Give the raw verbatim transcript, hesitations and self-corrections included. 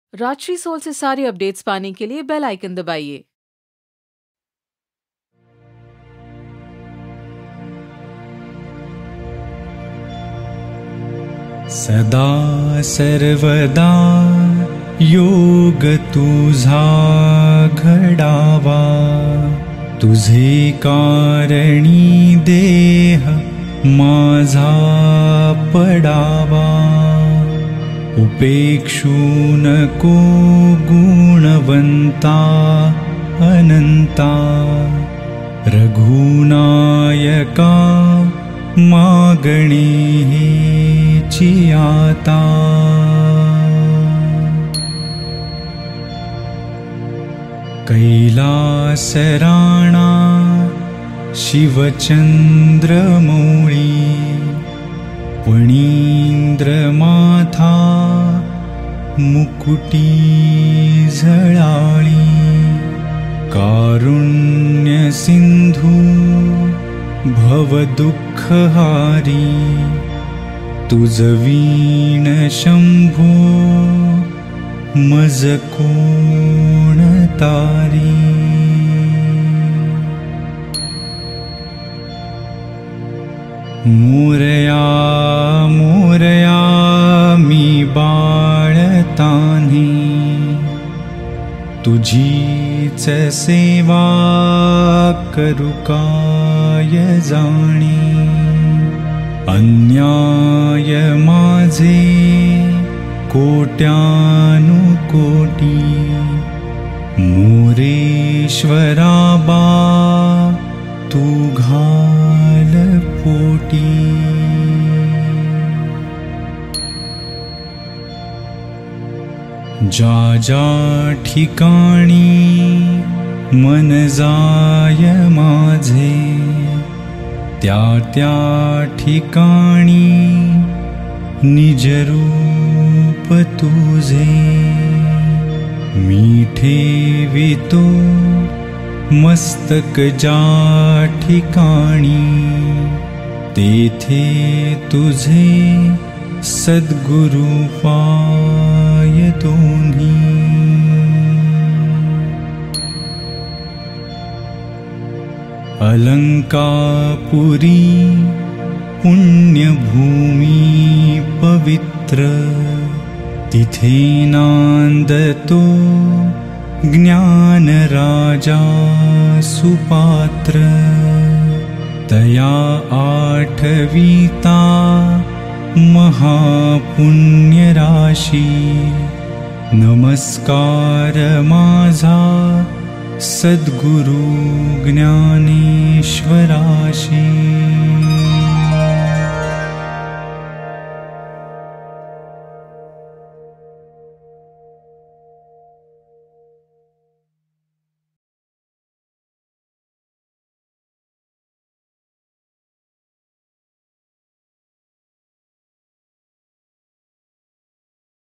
Rajshri soul से सारे updates पाने के लिए बेल आइकन दबाइए। सदा सर्वदा योग तुझा घडावा, तुझे कारणी देह माझा पडावा। उपेक्षू नको गुणवंता अनंता, रघुनायका मागणे हेची आता। कैलास राणा शिवचंद्रमौळी, पणींद्र माथा मुकुटी झळाळी। कारुण्य सिंधू भवदुःखहारी, तुझ वीण शंभो मज कोण तारी। मोरया मोरया मी बाळतान्ही, तुझीच सेवा करू काय जाणी। अन्याय माझे कोट्यानुकोटी, मोरेश्वरा बा तू घाल पोटी। ज्या ज्या ठिकाणी मन जाय माझे, त्या त्या ठिकाणी निज रूप तुझे। मी ठेवितो मस्तक ज्या ठिकाणी, तेथे तुझे सद्गुरु पाय दोन्ही। अलंकापुरी पुण्यभूमी पवित्र, तिथे नांदतो ज्ञान राजा सुपात्र। तया आठविता महापुण्य राशी, नमस्कार माझा सद्गुरु ज्ञानेश्वराशी।